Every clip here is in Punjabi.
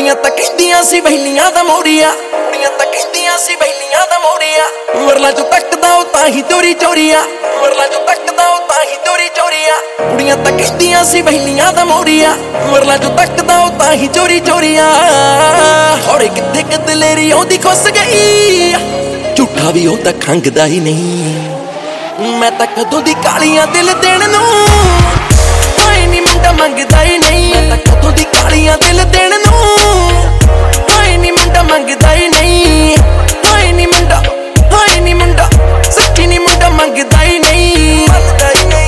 ਕੁੜੀਆਂ ਤਾਂ ਕਹਿੰਦੀਆਂ ਸੀ ਬਹਿਲੀਆਂ ਦਾ ਮੋਰੀਆ, ਕੁੜੀਆਂ ਤਾਂ ਕਹਿੰਦੀਆਂ ਸੀ ਬਹਿਲੀਆਂ ਦਾ ਮੋਰੀਆ। ਵਰਲਾ ਚੋਂ ਤੱਕਦਾ ਉਹ ਤਾਂ ਹੀ ਚੋਰੀ ਚੋਰੀਆ, ਵਰਲਾ ਚੋਂ ਤੱਕਦਾ ਉਹ ਤਾਂ ਹੀ ਚੋਰੀ ਚੋਰੀਆ। ਕੁੜੀਆਂ ਤਾਂ ਕਹਿੰਦੀਆਂ ਸੀ ਬਹਿਲੀਆਂ ਦਾ ਮੋਰੀਆ, ਵਰਲਾ ਚੋਂ ਤੱਕਦਾ ਉਹ ਤਾਂ ਹੀ ਚੋਰੀ ਚੋਰੀਆ। ਹੌਰੇ ਕਿੱਥੇ ਕਦਲੇਰੀ ਉਹਦੀ ਖੁੱਸ ਗਈ, ਝੂਠਾ ਵੀ ਉਹ ਤਾਂ ਖੰਗਦਾ ਹੀ ਨਹੀਂ। ਮੈਂ ਤਾਂ ਕਦੋਂ ਦੀ ਕਾਲੀਆਂ ਦਿਲ ਦੇਣ ਨੂੰ, ਹਾਏ ਨੀ ਮੁੰਡਾ ਮੰਗਦਾ ਹੀ ਨਹੀਂ। ਮੈਂ ਤਾਂ ਕਦੋਂ ਦੀ ਕਾਲੀਆਂ ਦਿਲ ਦੇਣ ਨੂੰ, ਹਾਏ ਨੀ ਮੁੰਡਾ ਮੰਗਦਾ ਹੀ ਨਹੀਂ। ਹਾਏ ਨੀ ਮੁੰਡਾ, ਹਾਏ ਨੀ ਮੁੰਡਾ, ਸੱਚੀ ਨੀ ਮੁੰਡਾ ਮੰਗਦਾ ਹੀ ਨਹੀਂ। ਮੰਨਦਾ ਹੀ ਨਹੀਂ,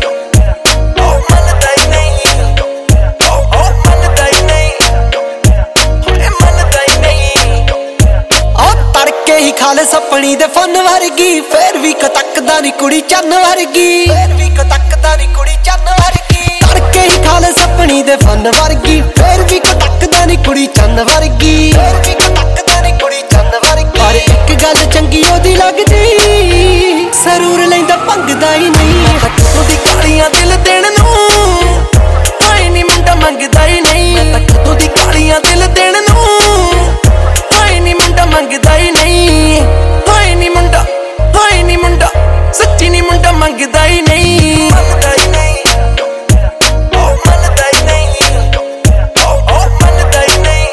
ਉਹ ਮੰਨਦਾ ਹੀ ਨਹੀਂ, ਉਹ ਮੰਨਦਾ ਹੀ ਨਹੀਂ, ਹਾਏ ਮੰਨਦਾ ਹੀ ਨਹੀਂ। ਉਹ ਤੜਕੇ ਹੀ ਖਾਲੇ ਸਪਣੀ ਦੇ ਫੁੱਲ ਵਰਗੀ, ਫੇਰ ਵੀ ਕਤੱਕਦਾ ਨੀ ਕੁੜੀ ਚੰਨ ਵਰਗੀ, ਫੇਰ ਵੀ ਕਤੱਕਦਾ ਨੀ ਕੁੜੀ ਚੰਨ ਵਰਗੀ। ਤੜਕੇ ਹੀ ਖਾਲੇ ਸਪਣੀ ਦੇ ਫੁੱਲ ਵਰਗੀ, ਫੇਰ ਵੀ ਕਤੱਕਦਾ ਨੀ ਕੁੜੀ ਚੰਨ ਵਰਗੀ, ਫੇਰ ਵੀ ਕਤੱਕਦਾ ਨੀ ਕੁੜੀ ਚੰਨ ਵਰਗੀ। ਪਰ ਇੱਕ ਗੱਲ ਚੰਗੀ ਉਹਦੀ ਲੱਗਦੀ, ਸਰੂਰ ਲੈਂਦਾ ਭੰਗਦਾ ਹੀ ਨਹੀਂ। ਕਦੋਂ ਦੀ ਕਾਲੀਆਂ ਦਿਲ ਦੇਣ ਨੂੰ, ਹਾਏ ਨੀ ਮੁੰਡਾ ਮੰਗਦਾ ਹੀ ਨਹੀਂ। ਕਦੋਂ ਦੀ ਕਾਲੀਆਂ ਦਿਲ ਦੇਣ ਨੂੰ, ਹਾਏ ਨੀ ਮੁੰਡਾ ਮੰਗਦਾ ਹੀ ਨਹੀਂ। ਹਾਏ ਨੀ ਮੁੰਡਾ, ਹਾਏ ਨੀ ਮੁੰਡਾ, ਸੱਚੀ ਨੀ ਮੁੰਡਾ ਮੰਗਦਾ ਹੀ ਨਹੀਂ। ਮੰਨਦਾ ਹੀ ਨਹੀਂ, ਉਹ ਮੰਨਦਾ ਹੀ ਨਹੀਂ, ਉਹ ਮੰਨਦਾ ਹੀ ਨਹੀਂ,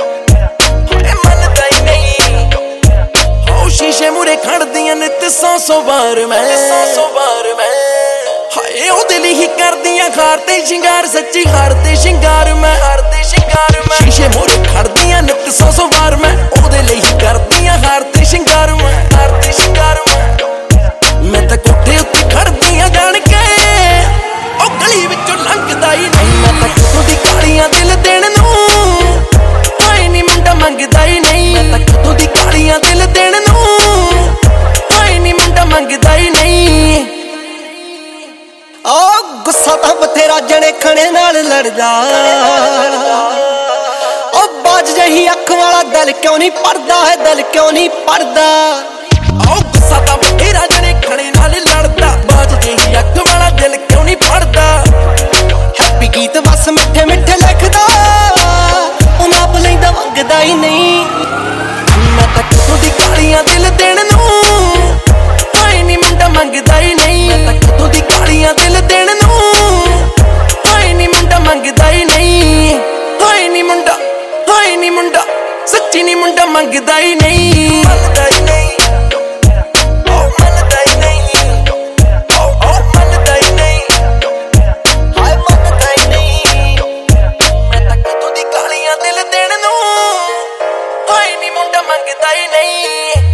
ਹਾਏ ਮੰਨਦਾ ਹੀ ਨਹੀਂ। ਉਹ ਸ਼ੀਸ਼ੇ ਮੂਰੇ ਖੜਦੀਆਂ ਨਿੱਤ 100 ਵਾਰ ਮੈਂ, 100 ਵਾਰ ਮੈਂ। ਹਾਏ ਉਹਦੇ ਲਈ ਹੀ ਕਰਦੀਆਂ ਹਾਰ ਤੇ ਸ਼ਿੰਗਾਰ, ਸੱਚੀ ਹਾਰ ਤੇ ਸ਼ਿੰਗਾਰ ਮੈਂ, ਹਾਰ ਤੇ ਸ਼ਿੰਗਾਰ ਮੈਂ। ਸ਼ੀਸ਼ੇ ਮੂਰੇ ਖੜਦੀਆਂ ਨਿੱਤ 100 ਵਾਰ ਮੈਂ, ਉਹਦੇ ਲਈ ਹੀ ਕਰਦੀਆਂ ਹਾਰ ਤੇ ਸ਼ਿੰਗਾਰ ਮੈਂ, ਹਾਰ ਤੇ ਸ਼ਿੰਗਾਰ ਮੈਂ। ਮੈਂ ਤਾਂ ਕੋਠੇ ਉੱਤੇ ਖੜਦੀਆਂ ਜਾਣ ਕੇ, ਉਹ ਗਲੀ ਵਿੱਚੋਂ ਲੰਘਦਾ ਹੀ ਨਹੀਂ। ਮੈਂ ਤਾਂ ਕਦੋਂ ਦੀ ਕਾਲੀਆਂ ਦਿਲ ਦੇਣ ਨੂੰ, ਹਾਏ ਨੀ ਮੁੰਡਾ ਮੰਗਦਾ ਹੀ ਨਹੀਂ। ਮੈਂ ਤਾਂ ਕਦੋਂ ਦੀ ਕਾਲੀਆਂ ਦਿਲ ਦੇਣ ਨੂੰ, ਹਾਏ ਨੀ ਮੁੰਡਾ ਮੰਗਦਾ ਹੀ ਨਹੀਂ। ਉਹ ਗੁੱਸਾ ਤਾਂ ਬਥੇਰਾ ਜਣੇ ਖਣੇ ਨਾਲ ਲੜਦਾ, ਉਹ ਬਾਜ ਜਹੀ ਅੱਖ ਵਾਲਾ ਦਿਲ ਕਿਉਂ ਨਹੀਂ ਪੜਦਾ ਹੈ, ਦਿਲ ਕਿਉਂ ਨਹੀਂ ਪੜਦਾ। ਉਹ ਗੁੱਸਾ ਤਾਂ ਬਥੇਰਾ ਜਣੇ ਖਣੇ ਨਾਲ ਲੜਦਾ, ਬਾਜ ਜਿਹੀ ਅੱਖ ਵਾਲਾ ਦਿਲ ਕਿਉਂ ਨਹੀਂ ਪੜਦਾ। ਹੈਪੀ ਗੀਤ ਬਸ ਮਿੱਠੇ ਮਿੱਠੇ ਲਿਖਦਾ, ਉਹ ਨਾਪ ਲੈਂਦਾ ਮੰਗਦਾ ਹੀ ਨਹੀਂ। ਮੈਂ ਤਾਂ ਕਦੋਂ ਦੀ ਕਾਲੀਆਂ ਦਿਲ ਦੇਣ ਨੂੰ, ਹਾਏ ਨੀ ਮੁੰਡਾ ਮੰਗਦਾ ਹੀ ਨਹੀਂ। ਮੈਂ ਤਾਂ ਕਦੋਂ ਦੀ ਕਾਲੀਆਂ ਦਿਲ ਦੇਣ ਨੂੰ, ਹਾਏ ਨੀ ਮੁੰਡਾ ਮੰਗਦਾ ਹੀ ਨਹੀਂ। ਹਾਏ ਨੀ ਮੁੰਡਾ, ਹਾਏ ਨੀ ਮੁੰਡਾ, ਸੱਚੀ ਨੀ ਮੁੰਡਾ ਮੰਗਦਾ ਹੀ ਨਹੀਂ। ਮੰਨਦਾ ਹੀ ਨਹੀਂ, ਉਹ ਮੰਨਦਾ ਹੀ ਨਹੀਂ, ਉਹ ਮੰਨਦਾ ਹੀ ਨਹੀਂ, ਹਾਏ ਮੰਨਦਾ ਹੀ ਨਹੀਂ। ਮੈਂ ਤਾਂ ਕਦੋਂ ਦੀ ਕਾਲੀਆਂ ਦਿਲ ਦੇਣ ਨੂੰ, ਹਾਏ ਨੀ ਮੁੰਡਾ ਮੰਗਦਾ ਹੀ ਨਹੀਂ।